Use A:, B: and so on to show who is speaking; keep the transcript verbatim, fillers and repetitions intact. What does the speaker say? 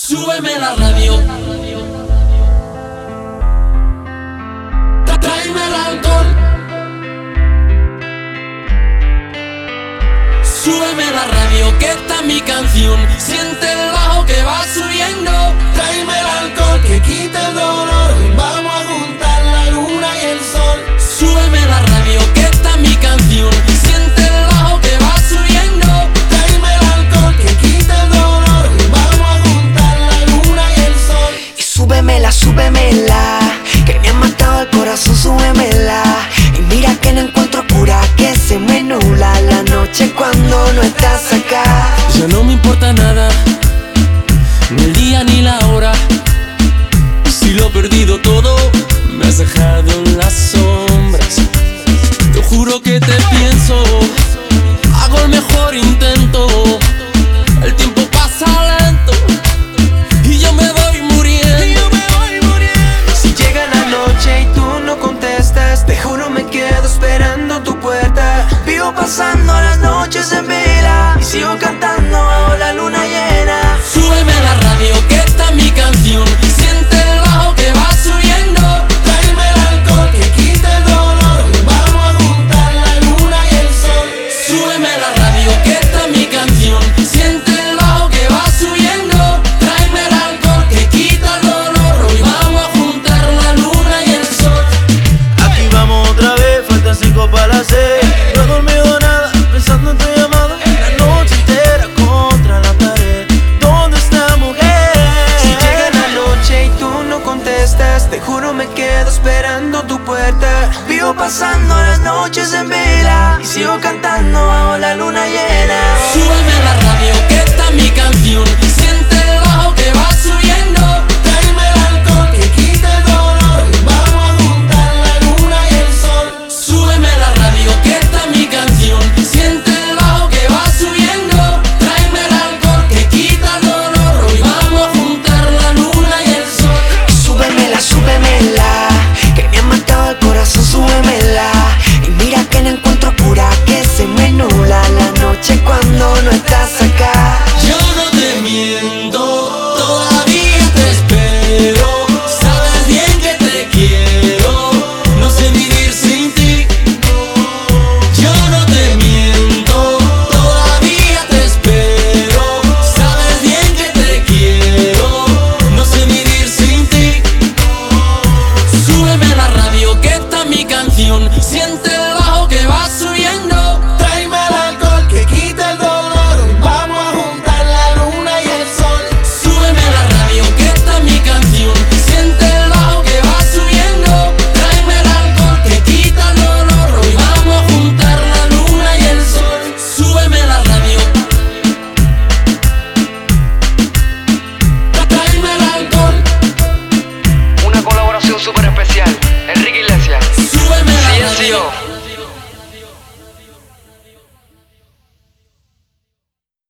A: Súbeme la radio, tráeme el alcohol. Súbeme la radio, que esta es mi canción. Siente el bajo que va subiendo. Tráeme el alcohol que quita el dolor. Vamos a juntar la luna y el sol. Súbeme la radio, que esta es mi canción. Siente el bajo que va subiendo. Tráeme el alcohol que quita el dolor. Vamos a juntar la luna y el sol.
B: Y súbemela, súbemela, que me ha matado el corazón, súbemela. Y mira que no encuentro cura, que se me nubla la noche cuando no estás acá.
A: Ya no me importa nada, ni el día ni la hora. Si lo he perdido todo, me has dejado en las sombras. Te juro que te pienso, hago el mejor intento. El tiempo pasa lento y yo me voy muriendo.
B: Si llega la noche y tú no contestas, te juro me quedo esperando tu puerta. Vivo pasando las noches en vela y sigo cantando bajo la luna llena.
A: Súbeme la radio, que esta es mi canción. Siente el bajo que va subiendo. Tráeme el alcohol que quita el dolor. Vamos a juntar la luna y el sol. Súbeme la radio, que esta es mi canción. Siente el bajo que va subiendo. Tráeme el alcohol que quita el dolor. Hoy vamos a juntar la luna y el sol.
C: Aquí vamos otra vez, faltan cinco para las seis. No he dormido nada, pensando en tu llamada. La noche entera contra la pared. ¿Dónde está, mujer?
B: Si llega la noche y tú no contestas, te juro me quedo esperando tu puerta. Vivo pasando las noches en vela y sigo cantando bajo la luna llena.